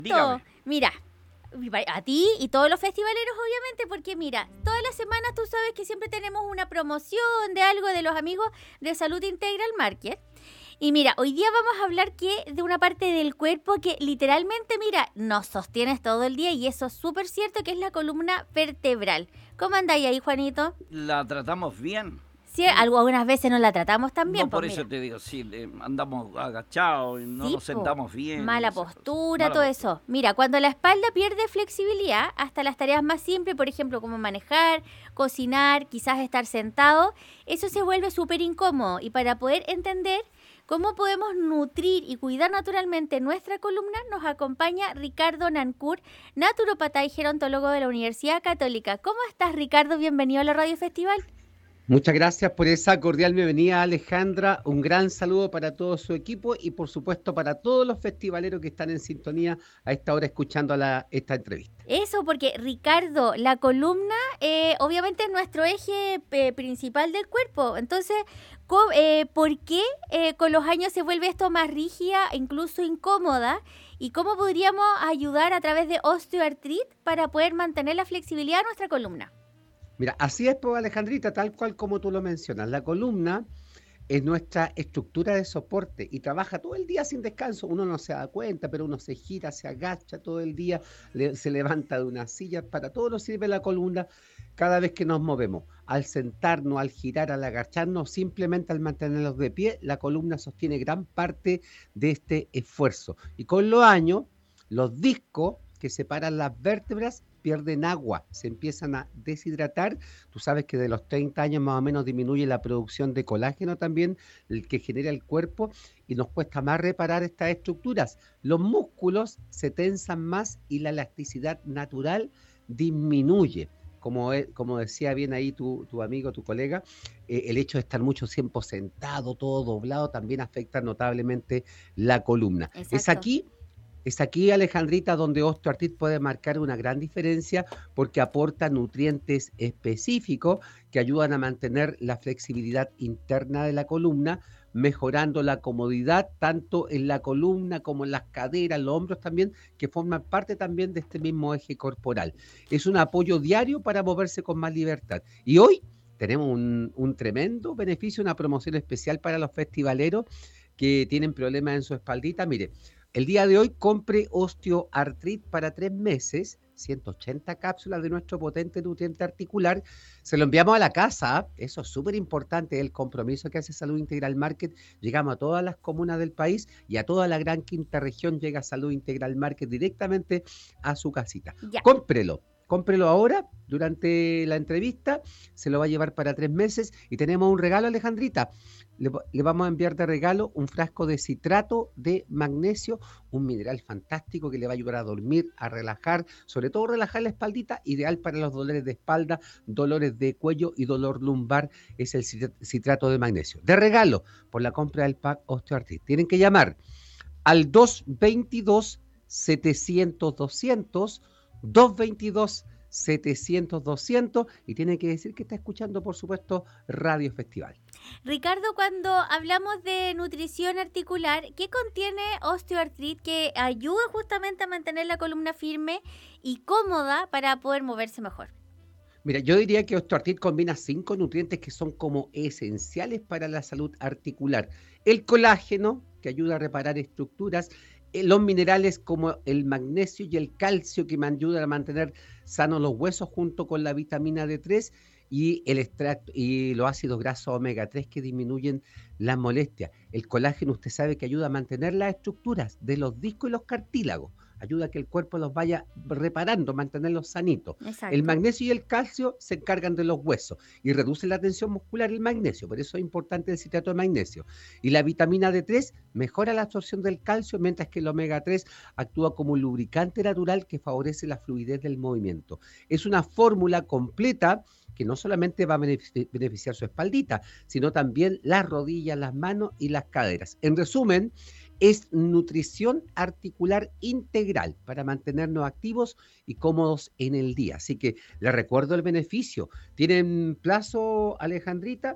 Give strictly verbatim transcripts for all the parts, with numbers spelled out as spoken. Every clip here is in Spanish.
Dígame. Mira, a ti y todos los festivaleros, obviamente, porque mira, todas las semanas tú sabes que siempre tenemos una promoción de algo de los amigos de Salud Integral Market. Y mira, hoy día vamos a hablar que de una parte del cuerpo que literalmente, mira, nos sostienes todo el día y eso es súper cierto, que es la columna vertebral. ¿Cómo andáis ahí, Juanito? ¿La tratamos bien? Sí, algunas veces nos la tratamos también. No, por pues, eso mira. te digo, sí, le- andamos agachados y no Sí, nos po. sentamos bien. Mala esas cosas. postura, Mala todo postura. eso. Mira, cuando la espalda pierde flexibilidad, hasta las tareas más simples, por ejemplo, como manejar, cocinar, quizás estar sentado, eso se vuelve súper incómodo. Y para poder entender cómo podemos nutrir y cuidar naturalmente nuestra columna, nos acompaña Ricardo Nancur, naturopata y gerontólogo de la Universidad Católica. ¿Cómo estás, Ricardo? Bienvenido a la Radio Festival. Muchas gracias por esa cordial bienvenida, Alejandra. Un gran saludo para todo su equipo y, por supuesto, para todos los festivaleros que están en sintonía a esta hora escuchando la, esta entrevista. Eso, porque Ricardo, la columna eh, obviamente es nuestro eje eh, principal del cuerpo. Entonces, co- eh, ¿por qué eh, con los años se vuelve esto más rígida, incluso incómoda? ¿Y cómo podríamos ayudar a través de osteoartritis para poder mantener la flexibilidad de nuestra columna? Mira, así es, pues, Alejandrita, tal cual como tú lo mencionas. La columna es nuestra estructura de soporte y trabaja todo el día sin descanso. Uno no se da cuenta, pero uno se gira, se agacha todo el día, le- se levanta de una silla. Para todo nos sirve la columna cada vez que nos movemos. Al sentarnos, al girar, al agacharnos, simplemente al mantenernos de pie, la columna sostiene gran parte de este esfuerzo. Y con los años, los discos que separan las vértebras pierden agua, se empiezan a deshidratar. Tú sabes que de los treinta años más o menos disminuye la producción de colágeno también, el que genera el cuerpo, y nos cuesta más reparar estas estructuras. Los músculos se tensan más y la elasticidad natural disminuye. Como, es- como decía bien ahí tu, tu amigo, tu colega, eh, el hecho de estar mucho tiempo sentado, todo doblado, también afecta notablemente la columna. Es Exacto. aquí es aquí, Alejandrita, donde osteoartritis puede marcar una gran diferencia porque aporta nutrientes específicos que ayudan a mantener la flexibilidad interna de la columna, mejorando la comodidad tanto en la columna como en las caderas, los hombros también, que forman parte también de este mismo eje corporal. Es un apoyo diario para moverse con más libertad. Y hoy tenemos un, un tremendo beneficio, una promoción especial para los festivaleros que tienen problemas en su espaldita. Mire, el día de hoy compre osteoartritis para tres meses, ciento ochenta cápsulas de nuestro potente nutriente articular. Se lo enviamos a la casa, ¿ah? Eso es súper importante, el compromiso que hace Salud Integral Market. Llegamos a todas las comunas del país y a toda la gran quinta región llega Salud Integral Market directamente a su casita. Ya. Cómprelo. Cómprelo ahora, durante la entrevista, se lo va a llevar para tres meses y tenemos un regalo, Alejandrita. Le, le vamos a enviar de regalo un frasco de citrato de magnesio, un mineral fantástico que le va a ayudar a dormir, a relajar, sobre todo relajar la espaldita, ideal para los dolores de espalda, dolores de cuello y dolor lumbar, es el cit- citrato de magnesio. De regalo, por la compra del pack Osteoartritis. Tienen que llamar al dos veintidós, setecientos, doscientos, dos veintidós, setecientos, doscientos y tiene que decir que está escuchando, por supuesto, Radio Festival. Ricardo, cuando hablamos de nutrición articular, ¿qué contiene osteoartritis que ayuda justamente a mantener la columna firme y cómoda para poder moverse mejor? Mira, yo diría que osteoartritis combina cinco nutrientes que son como esenciales para la salud articular. El colágeno, que ayuda a reparar estructuras, eh, los minerales como el magnesio y el calcio, que me ayudan a mantener sanos los huesos, junto con la vitamina D tres y, el extracto, y los ácidos grasos omega tres, que disminuyen las molestias. El colágeno, usted sabe que ayuda a mantener las estructuras de los discos y los cartílagos. Ayuda a que el cuerpo los vaya reparando, mantenerlos sanitos. Exacto. El magnesio y el calcio se encargan de los huesos y reduce la tensión muscular el magnesio, por eso es importante el citrato de magnesio. Y la vitamina D tres mejora la absorción del calcio, mientras que el omega tres actúa como un lubricante natural que favorece la fluidez del movimiento. Es una fórmula completa que no solamente va a benefici- beneficiar su espaldita, sino también las rodillas, las manos y las caderas. En resumen, es nutrición articular integral para mantenernos activos y cómodos en el día. Así que les recuerdo el beneficio. ¿Tienen plazo, Alejandrita?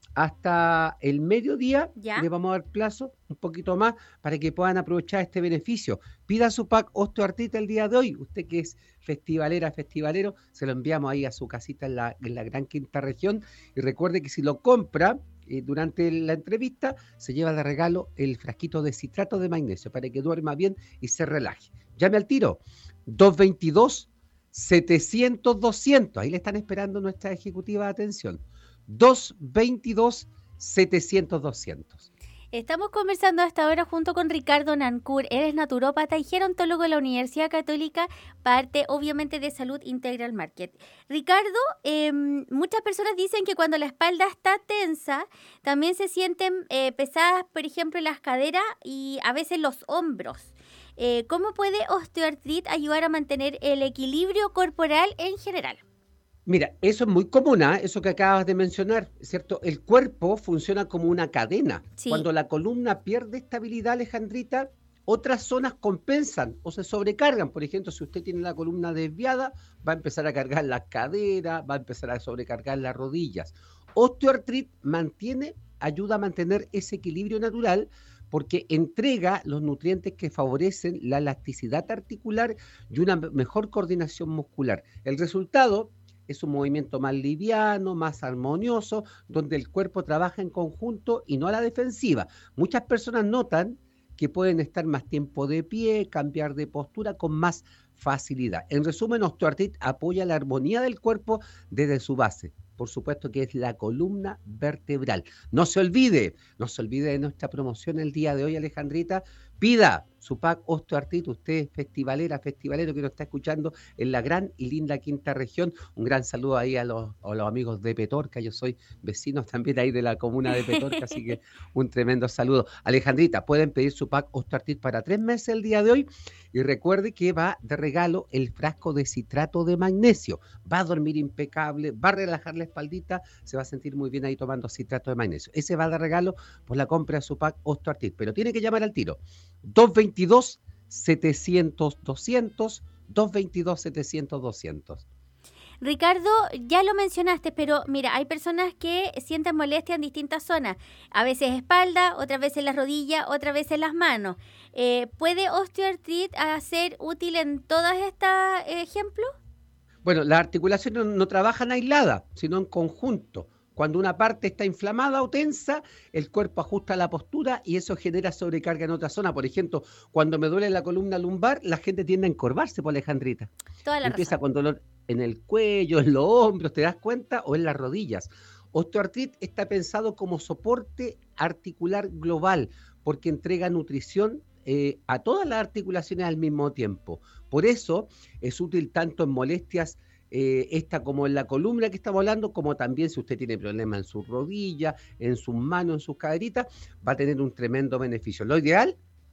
hasta el mediodía, ¿Ya? le vamos a dar plazo, un poquito más, para que puedan aprovechar este beneficio. Pida su pack osteoartrita el día de hoy. Usted que es festivalera, festivalero, se lo enviamos ahí a su casita en la, en la Gran Quinta Región. Y recuerde que si lo compra eh, durante la entrevista, se lleva de regalo el frasquito de citrato de magnesio para que duerma bien y se relaje. Llame al tiro, dos veintidós, setecientos, doscientos. Ahí le están esperando nuestra ejecutiva de atención. dos veintidós, setecientos, doscientos. Estamos conversando hasta ahora junto con Ricardo Nancur. Él es naturópata y gerontólogo de la Universidad Católica, parte obviamente de Salud Integral Market. Ricardo, eh, muchas personas dicen que cuando la espalda está tensa, también se sienten eh, pesadas, por ejemplo, las caderas y a veces los hombros. Eh, ¿Cómo puede osteoartritis ayudar a mantener el equilibrio corporal en general? Mira, eso es muy común, ¿eh? Eso que acabas de mencionar, ¿cierto? El cuerpo funciona como una cadena. Sí. Cuando la columna pierde estabilidad, Alejandrita, otras zonas compensan o se sobrecargan. Por ejemplo, si usted tiene la columna desviada, va a empezar a cargar la cadera, va a empezar a sobrecargar las rodillas. Osteoartritis mantiene, ayuda a mantener ese equilibrio natural porque entrega los nutrientes que favorecen la elasticidad articular y una mejor coordinación muscular. El resultado es un movimiento más liviano, más armonioso, donde el cuerpo trabaja en conjunto y no a la defensiva. Muchas personas notan que pueden estar más tiempo de pie, cambiar de postura con más facilidad. En resumen, osteoartritis apoya la armonía del cuerpo desde su base. Por supuesto que es la columna vertebral. No se olvide, no se olvide de nuestra promoción el día de hoy, Alejandrita. Pida su pack osteoartritis. Usted es festivalera, festivalero que nos está escuchando en la gran y linda Quinta Región. Un gran saludo ahí a los, a los amigos de Petorca. Yo soy vecino también ahí de la comuna de Petorca, así que un tremendo saludo. Alejandrita, pueden pedir su pack osteoartritis para tres meses el día de hoy. Y recuerde que va de regalo el frasco de citrato de magnesio. Va a dormir impecable, va a relajar la espaldita, se va a sentir muy bien ahí tomando citrato de magnesio. Ese va de regalo por la compra de su pack osteoartritis, pero tiene que llamar al tiro. dos veintidós, setecientos, doscientos, dos veintidós, setecientos, doscientos. Ricardo, ya lo mencionaste, pero mira, hay personas que sienten molestia en distintas zonas. A veces espalda, otras veces las rodillas, otras veces las manos. Eh, ¿Puede osteoartritis ser útil en todos estos ejemplos? Bueno, las articulaciones no, no trabajan aisladas, sino en conjunto. Cuando una parte está inflamada o tensa, el cuerpo ajusta la postura y eso genera sobrecarga en otra zona. Por ejemplo, cuando me duele la columna lumbar, la gente tiende a encorvarse, por Alejandrita. Toda la Empieza razón. con dolor en el cuello, en los hombros, ¿te das cuenta? O en las rodillas. Osteoartritis está pensado como soporte articular global porque entrega nutrición eh, a todas las articulaciones al mismo tiempo. Por eso es útil tanto en molestias Eh, esta como en la columna que estamos hablando, como también si usted tiene problemas en sus rodillas, en sus manos, en sus caderitas, va a tener un tremendo beneficio. Lo ideal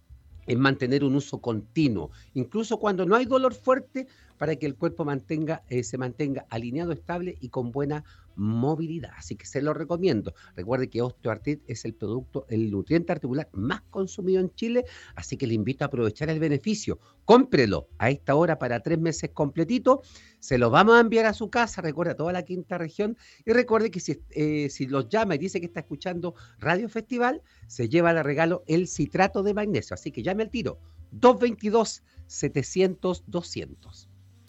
es mantener un uso continuo, incluso cuando no hay dolor fuerte, para que el cuerpo mantenga, eh, se mantenga alineado, estable y con buena movilidad. Así que se lo recomiendo. Recuerde que osteoartritis es el producto, el nutriente articular más consumido en Chile, así que le invito a aprovechar el beneficio. Cómprelo a esta hora para tres meses completito. Se lo vamos a enviar a su casa, recuerda, toda la Quinta Región. Y recuerde que si, eh, si los llama y dice que está escuchando Radio Festival, se lleva de regalo el citrato de magnesio. Así que llame al tiro, dos veintidós, setecientos, doscientos.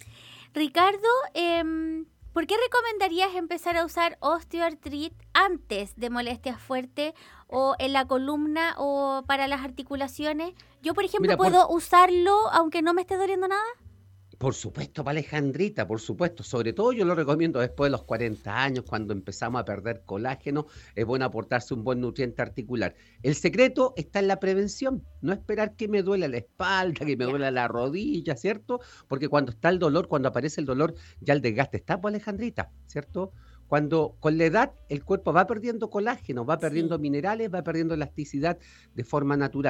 Ricardo, eh, ¿por qué recomendarías empezar a usar osteoartritis antes de molestias fuertes o en la columna o para las articulaciones? Yo, por ejemplo, Mira, por- ¿puedo usarlo aunque no me esté doliendo nada? Por supuesto, para Alejandrita, por supuesto. Sobre todo yo lo recomiendo después de los cuarenta años, cuando empezamos a perder colágeno, es bueno aportarse un buen nutriente articular. El secreto está en la prevención, no esperar que me duela la espalda, que me Ya. duela la rodilla, ¿cierto? Porque cuando está el dolor, cuando aparece el dolor, ya el desgaste está, pues Alejandrita, ¿cierto? Cuando con la edad el cuerpo va perdiendo colágeno, va perdiendo Sí. minerales, va perdiendo elasticidad de forma natural.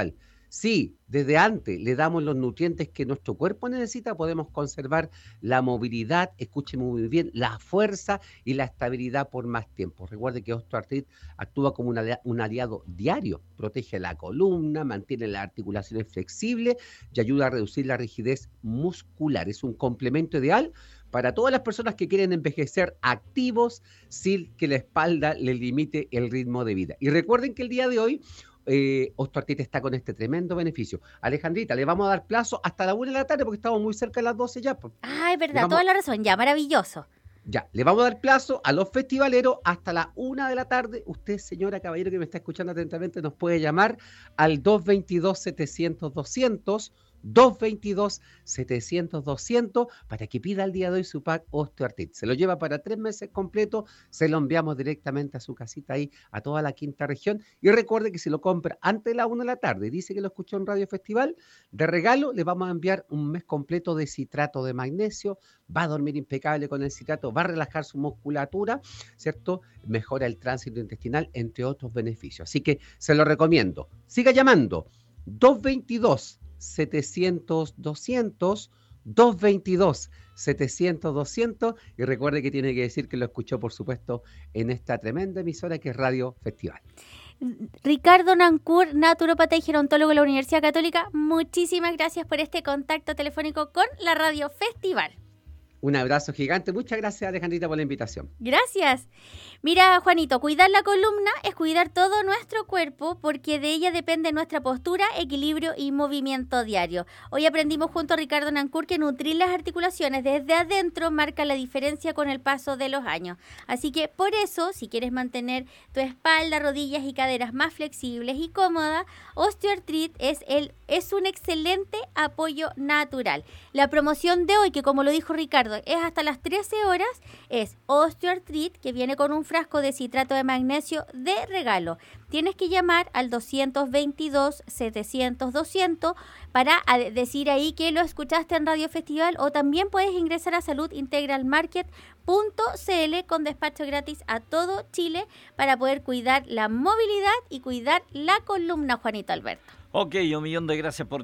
Sí, desde antes le damos los nutrientes que nuestro cuerpo necesita, podemos conservar la movilidad, escuchen muy bien, la fuerza y la estabilidad por más tiempo. Recuerde que OsteoArthritis actúa como un aliado, un aliado diario, protege la columna, mantiene las articulaciones flexibles y ayuda a reducir la rigidez muscular. Es un complemento ideal para todas las personas que quieren envejecer activos sin que la espalda les limite el ritmo de vida. Y recuerden que el día de hoy Eh, OsteoArthritis está con este tremendo beneficio. Alejandrita, le vamos a dar plazo hasta la una de la tarde porque estamos muy cerca de las doce ya. Pues. Ah, es verdad, vamos, toda la razón, ya, maravilloso. Ya, le vamos a dar plazo a los festivaleros hasta la una de la tarde. Usted, señora, caballero que me está escuchando atentamente, nos puede llamar al dos veintidós, setecientos, doscientos, dos veintidós, setecientos, doscientos para que pida el día de hoy su pack OsteoArthritis. Se lo lleva para tres meses completos, se lo enviamos directamente a su casita ahí, a toda la quinta región. Y recuerde que si lo compra antes de la una de la tarde y dice que lo escuchó en Radio Festival, de regalo le vamos a enviar un mes completo de citrato de magnesio. Va a dormir impecable con el citrato, va a relajar su musculatura, ¿cierto? Mejora el tránsito intestinal, entre otros beneficios. Así que se lo recomiendo. Siga llamando. dos veintidós, setecientos, doscientos, dos veintidós, setecientos, doscientos y recuerde que tiene que decir que lo escuchó, por supuesto, en esta tremenda emisora que es Radio Festival. Ricardo Nancur, naturopata y gerontólogo de la Universidad Católica, muchísimas gracias por este contacto telefónico con la Radio Festival. Un abrazo gigante. Muchas gracias, Alejandrita, por la invitación. Gracias. Mira, Juanito, cuidar la columna es cuidar todo nuestro cuerpo porque de ella depende nuestra postura, equilibrio y movimiento diario. Hoy aprendimos junto a Ricardo Nancur que nutrir las articulaciones desde adentro marca la diferencia con el paso de los años. Así que por eso, si quieres mantener tu espalda, rodillas y caderas más flexibles y cómodas, OsteoArthritis es, el, es un excelente apoyo natural. La promoción de hoy, que como lo dijo Ricardo, es hasta las trece horas, es OsteoArthritis, que viene con un frasco de citrato de magnesio de regalo. Tienes que llamar al dos veintidós, setecientos, doscientos para decir ahí que lo escuchaste en Radio Festival, o también puedes ingresar a salud integral market punto c l con despacho gratis a todo Chile para poder cuidar la movilidad y cuidar la columna, Juanito Alberto. Ok, un millón de gracias por